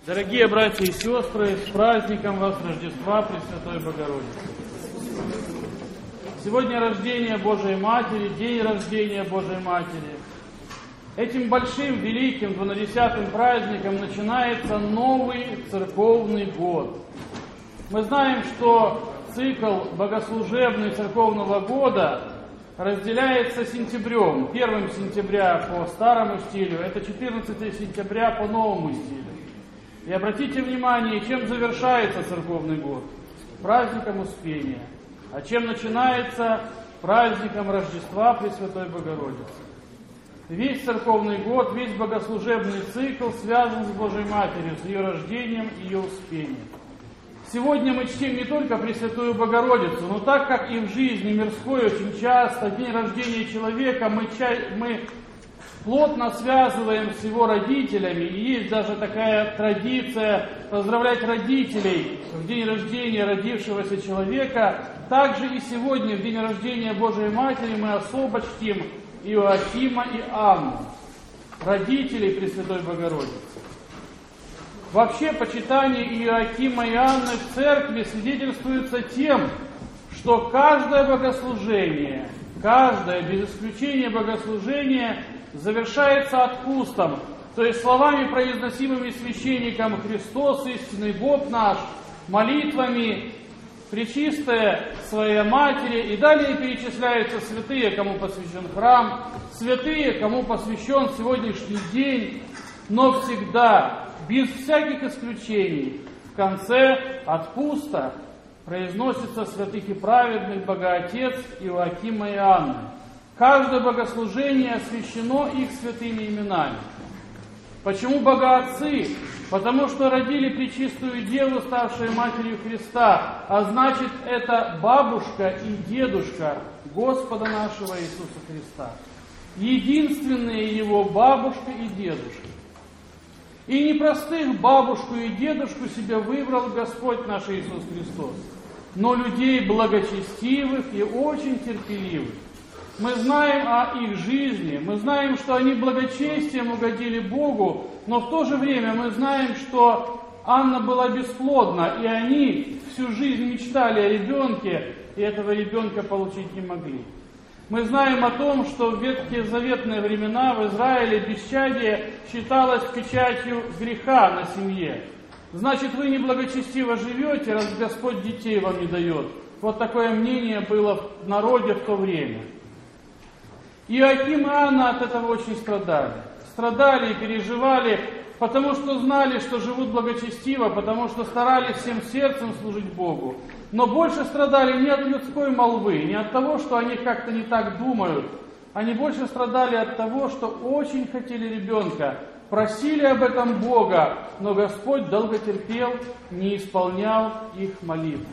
Дорогие братья и сестры, с праздником вас Рождества Пресвятой Богородицы! Сегодня рождение Божией Матери, день рождения Божией Матери. Этим большим, великим, 12-м праздником начинается новый церковный год. Мы знаем, что цикл богослужебный церковного года разделяется сентябрем. 1 сентября по старому стилю, это 14 сентября по новому стилю. И обратите внимание, чем завершается церковный год? Праздником Успения. А чем начинается? Праздником Рождества Пресвятой Богородицы. Весь церковный год, весь богослужебный цикл связан с Божьей Матерью, с ее рождением и ее успением. Сегодня мы чтим не только Пресвятую Богородицу, но так как и в жизни мирской очень часто день рождения человека мы плотно связываем с его родителями, и есть даже такая традиция поздравлять родителей в день рождения родившегося человека. Также и сегодня, в день рождения Божией Матери, мы особо чтим Иоакима и Анну, родителей Пресвятой Богородицы. Вообще, почитание Иоакима и Анны в церкви свидетельствуется тем, что каждое богослужение, каждое, без исключения богослужение, завершается отпустом, то есть словами, произносимыми священником: «Христос, истинный Бог наш», молитвами «Пречистая Своей Матери», и далее перечисляются святые, кому посвящен храм, святые, кому посвящен сегодняшний день, но всегда, без всяких исключений, в конце отпуста произносится святых и праведных Богоотец Иоакима и Анны. Каждое богослужение освящено их святыми именами. Почему богоотцы? Потому что родили Пречистую Деву, ставшую Матерью Христа, а значит, это бабушка и дедушка Господа нашего Иисуса Христа. Единственные Его бабушка и дедушка. И не простых бабушку и дедушку себе выбрал Господь наш Иисус Христос, но людей благочестивых и очень терпеливых. Мы знаем о их жизни, мы знаем, что они благочестием угодили Богу, но в то же время мы знаем, что Анна была бесплодна, и они всю жизнь мечтали о ребенке, и этого ребенка получить не могли. Мы знаем о том, что в ветхозаветные времена в Израиле бесчадие считалось печатью греха на семье. Значит, вы неблагочестиво живете, раз Господь детей вам не дает. Вот такое мнение было в народе в то время. Иоаким и Анна от этого очень страдали. Страдали и переживали, потому что знали, что живут благочестиво, потому что старались всем сердцем служить Богу. Но больше страдали не от людской молвы, не от того, что они как-то не так думают. Они больше страдали от того, что очень хотели ребенка, просили об этом Бога, но Господь долго терпел, не исполнял их молитву.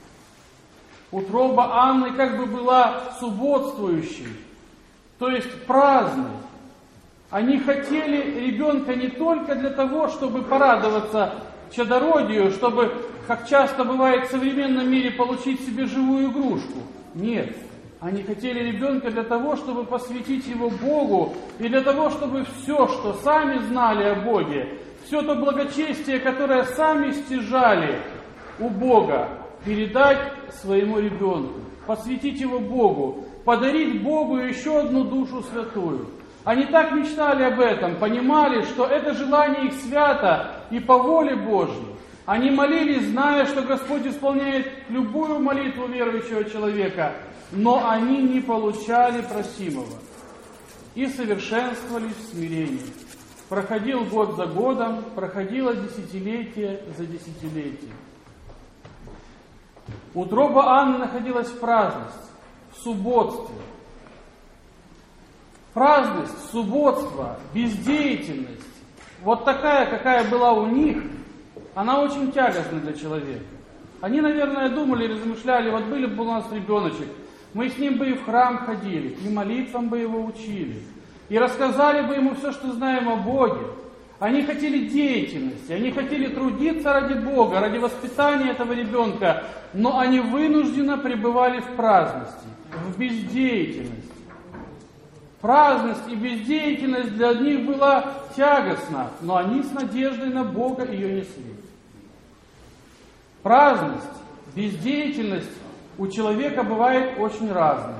Утроба Анны как бы была субботствующей, то есть праздной. Они хотели ребенка не только для того, чтобы порадоваться чадородию, чтобы, как часто бывает в современном мире, получить себе живую игрушку. Нет. Они хотели ребенка для того, чтобы посвятить его Богу, и для того, чтобы все, что сами знали о Боге, все то благочестие, которое сами стяжали у Бога, передать своему ребенку, посвятить его Богу, подарить Богу еще одну душу святую. Они так мечтали об этом, понимали, что это желание их свято и по воле Божьей. Они молились, зная, что Господь исполняет любую молитву верующего человека, но они не получали просимого и совершенствовались в смирении. Проходил год за годом, проходило десятилетие за десятилетием. Утроба Анны находилась в праздности, в субботстве. Праздность, субботство, бездеятельность, вот такая, какая была у них, она очень тягостна для человека. Они, наверное, думали, размышляли, вот были бы у нас ребеночек, мы с ним бы и в храм ходили, и молитвам бы его учили, и рассказали бы ему все, что знаем о Боге. Они хотели деятельности, они хотели трудиться ради Бога, ради воспитания этого ребенка, но они вынужденно пребывали в праздности, в бездеятельности. Праздность и бездеятельность для одних была тягостна, но они с надеждой на Бога ее несли. Праздность, бездеятельность у человека бывает очень разной.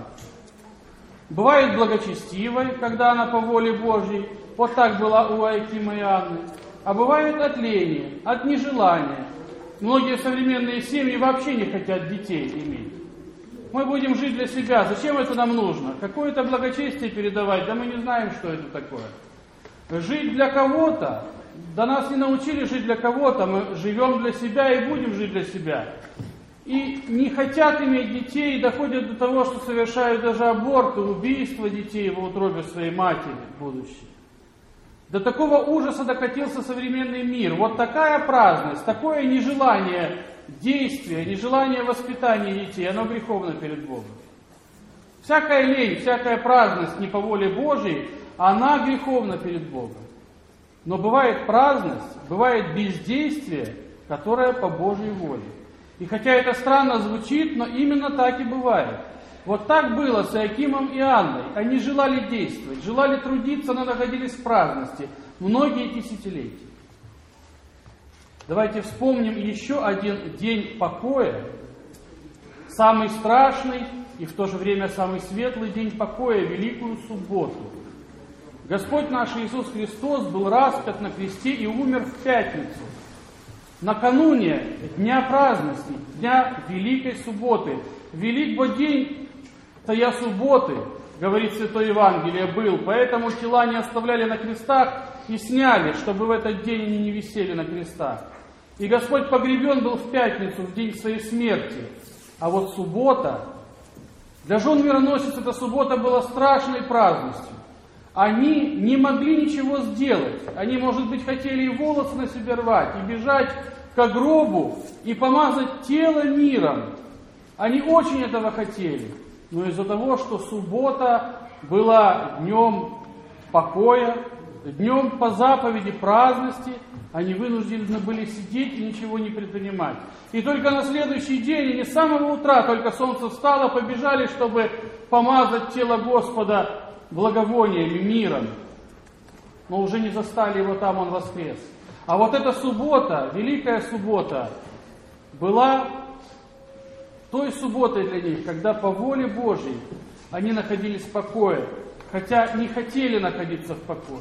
Бывает благочестивой, когда она по воле Божьей, вот так была у Иоакима и Анны, а бывает от лени, от нежелания. Многие современные семьи вообще не хотят детей иметь. Мы будем жить для себя, зачем это нам нужно? Какое-то благочестие передавать, да мы не знаем, что это такое. Жить для кого-то, да нас не научили жить для кого-то, мы живем для себя и будем жить для себя. И не хотят иметь детей, и доходят до того, что совершают даже аборты, убийство детей в утробе своей матери будущей. До такого ужаса докатился современный мир. Вот такая праздность, такое нежелание действия, нежелание воспитания детей, оно греховно перед Богом. Всякая лень, всякая праздность не по воле Божьей, она греховна перед Богом. Но бывает праздность, бывает бездействие, которое по Божьей воле. И хотя это странно звучит, но именно так и бывает. Вот так было с Иоакимом и Анной. Они желали действовать, желали трудиться, но находились в праздности многие десятилетия. Давайте вспомним еще один день покоя, самый страшный и в то же время самый светлый день покоя, Великую Субботу. Господь наш Иисус Христос был распят на кресте и умер в пятницу, накануне дня праздности, дня Великой Субботы. Велик бо день тая субботы, говорит Святое Евангелие, был, поэтому тела не оставляли на крестах и сняли, чтобы в этот день они не висели на крестах. И Господь погребен был в пятницу, в день своей смерти. А вот суббота, для жен мироносец эта суббота была страшной праздностью. Они не могли ничего сделать. Они, может быть, хотели и волосы на себе рвать, и бежать к гробу, и помазать тело миром. Они очень этого хотели. Но из-за того, что суббота была днем покоя, днем по заповеди праздности, они вынуждены были сидеть и ничего не предпринимать. И только на следующий день, они с самого утра, только солнце встало, побежали, чтобы помазать тело Господа благовониями, миром. Но уже не застали его там, он воскрес. А вот эта суббота, Великая Суббота, была той субботой для них, когда по воле Божьей они находились в покое, хотя не хотели находиться в покое.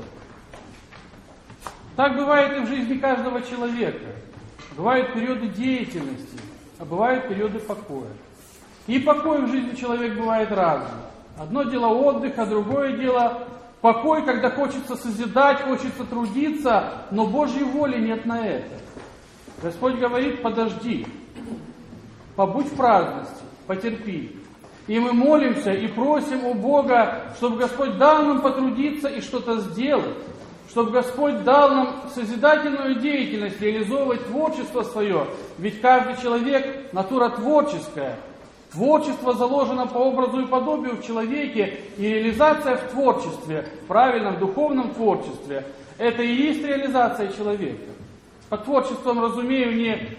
Так бывает и в жизни каждого человека. Бывают периоды деятельности, а бывают периоды покоя. И покой в жизни человека бывает разный. Одно дело отдых, а другое дело покой, когда хочется созидать, хочется трудиться, но Божьей воли нет на это. Господь говорит: подожди, побудь в праздности, потерпи. И мы молимся и просим у Бога, чтобы Господь дал нам потрудиться и что-то сделать, чтобы Господь дал нам созидательную деятельность, реализовывать творчество свое. Ведь каждый человек — натура творческая. Творчество заложено по образу и подобию в человеке, и реализация в творчестве, в правильном духовном творчестве, это и есть реализация человека. Под творчеством разумею не...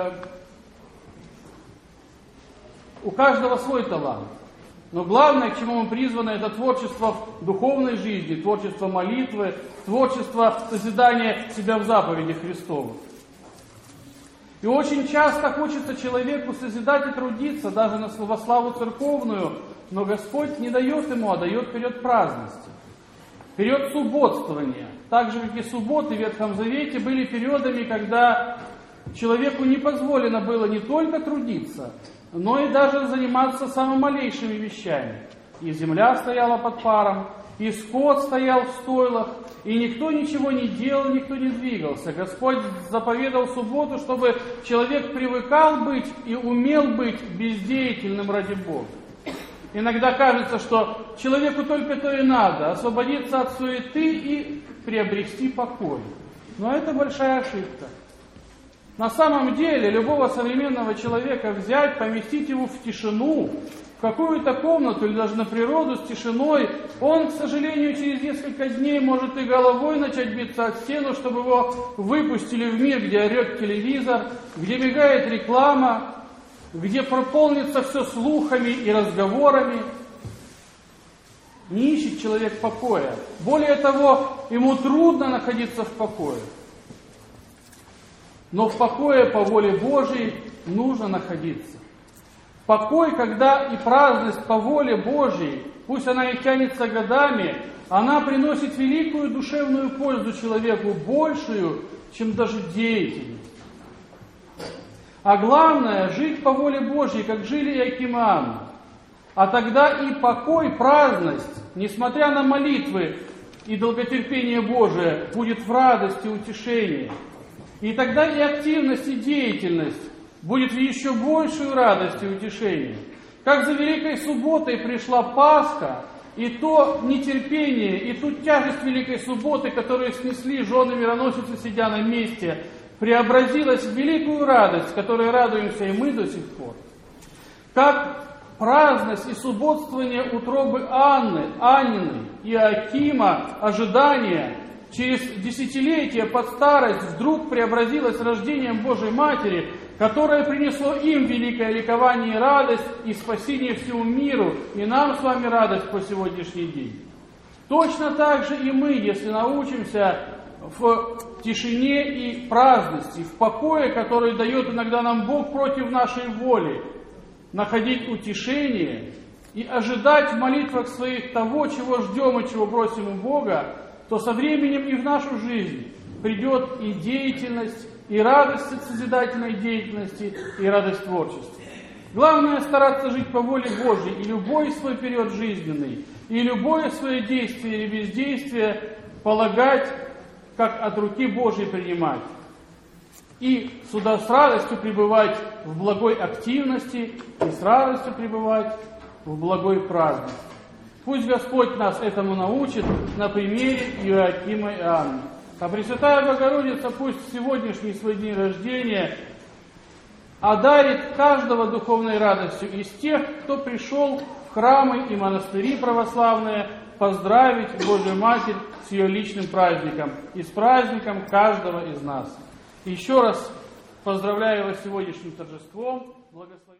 У каждого свой талант. Но главное, к чему мы призваны, это творчество в духовной жизни, творчество молитвы, творчество созидания себя в заповедях Христовых. И очень часто хочется человеку созидать и трудиться, даже во славу церковную, но Господь не дает ему, а дает период праздности, период субботствования. Так же, как и субботы в Ветхом Завете были периодами, когда человеку не позволено было не только трудиться, но и даже заниматься самыми малейшими вещами. И земля стояла под паром, и скот стоял в стойлах, и никто ничего не делал, никто не двигался. Господь заповедал субботу, чтобы человек привыкал быть и умел быть бездеятельным ради Бога. Иногда кажется, что человеку только то и надо — освободиться от суеты и приобрести покой. Но это большая ошибка. На самом деле, любого современного человека взять, поместить его в тишину, в какую-то комнату или даже на природу с тишиной, он, к сожалению, через несколько дней может и головой начать биться от стены, чтобы его выпустили в мир, где орет телевизор, где мигает реклама, где прополнится все слухами и разговорами. Не ищет человек покоя. Более того, ему трудно находиться в покое. Но в покое по воле Божьей нужно находиться. Покой, когда и праздность по воле Божьей, пусть она и тянется годами, она приносит великую душевную пользу человеку, большую, чем даже деятельность. А главное, жить по воле Божьей, как жили Иоаким и Анна. А тогда и покой, праздность, несмотря на молитвы и долготерпение Божие, будет в радости, утешении. И тогда и активность, и деятельность будет в еще большую радость и утешение. Как за Великой Субботой пришла Пасха, и то нетерпение, и ту тяжесть Великой Субботы, которую снесли жены мироносицы, сидя на месте, преобразилась в великую радость, которой радуемся и мы до сих пор. Как праздность и субботствование утробы Аннины и Иоакима, ожидание, через десятилетия под старость вдруг преобразилось рождением Божией Матери, которое принесло им великое ликование и радость, и спасение всему миру, и нам с вами радость по сегодняшний день. Точно так же и мы, если научимся в тишине и праздности, в покое, который дает иногда нам Бог против нашей воли, находить утешение и ожидать в молитвах своих того, чего ждем и чего просим у Бога, то со временем и в нашу жизнь придет и деятельность, и радость от созидательной деятельности, и радость творчества. Главное стараться жить по воле Божьей, и любой свой период жизненный, и любое свое действие или бездействие полагать, как от руки Божьей принимать. И сюда с радостью пребывать в благой активности, и с радостью пребывать в благой праздности. Пусть Господь нас этому научит на примере Иоакима и Анны. А Пресвятая Богородица пусть в сегодняшний свой день рождения одарит каждого духовной радостью из тех, кто пришел в храмы и монастыри православные поздравить Божию Матерь с ее личным праздником и с праздником каждого из нас. Еще раз поздравляю вас с сегодняшним торжеством. Благословение.